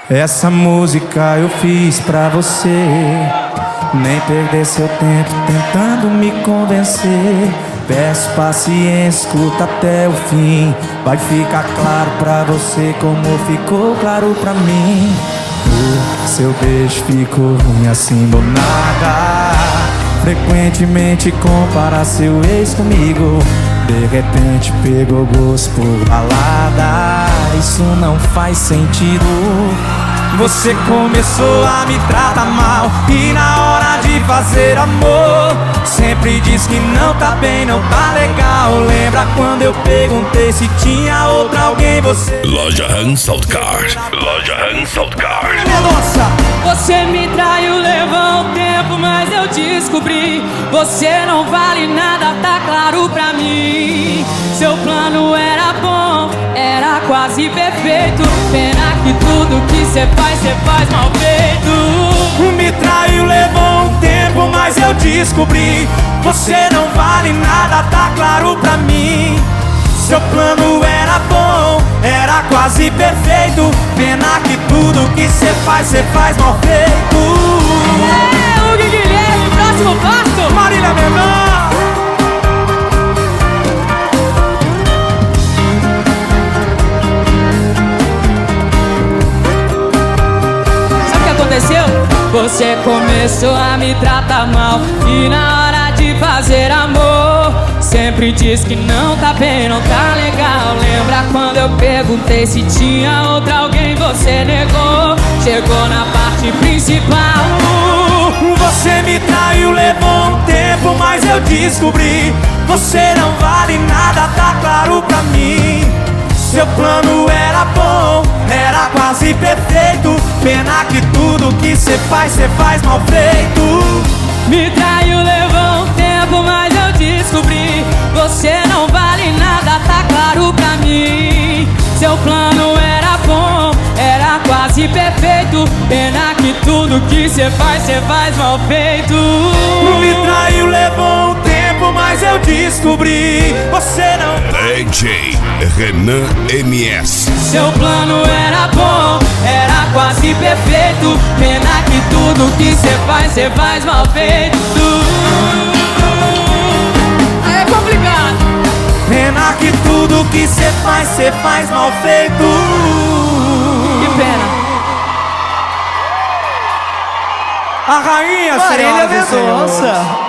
Essa música eu fiz pra você. Nem perder seu tempo tentando me convencer. Peço paciência, escuta até o fim. Vai ficar claro pra você como ficou claro pra mim. Seu beijo ficou ruim assim do nada. Frequentemente compara seu ex comigo. De repente pegou gosto por balada. Isso não faz sentido. Você começou a me tratar mal e na hora de fazer amor sempre diz que não tá bem, não tá legal. Lembra quando eu perguntei se tinha outra alguém? Você... Loja Hansaltkar. Loja Hansaltkar. Você me traiu, levou um tempo, mas eu descobri. Você não vale nada, tá claro pra mim. Seu plano era bom, era quase perfeito. Pena que tudo que cê faz mal feito. Me traiu, levou um tempo, mas eu descobri. Você não vale nada, tá claro pra mim. Seu plano era bom, era quase perfeito. Pena que tudo que cê faz mal feito. É, Hugo Guilherme, próximo passo, Marília Mendonça. Sabe o que aconteceu? Você começou a me tratar mal e na hora de fazer amor sempre diz que não tá bem, não tá legal. Lembra quando eu perguntei se tinha outra alguém? Você negou, chegou na parte principal. Você me traiu, levou um tempo, mas eu descobri. Você não vale nada, tá claro pra mim. Seu plano era bom, era quase perfeito. Pena que tudo que cê faz mal feito. Me traiu, levou um tempo, mas eu descobri. Você não vale nada, tá claro pra mim. Seu plano era bom, era quase perfeito. Pena que tudo que cê faz mal feito. Me traiu, levou um tempo, mas eu descobri. Você não... DJ Renan MS. Seu plano era bom, era quase perfeito. Pena que tudo que cê faz mal feito. É complicado. Pena que tudo que cê faz mal feito. Que pena. A rainha, Marília senhoras e senhores. Mendonça.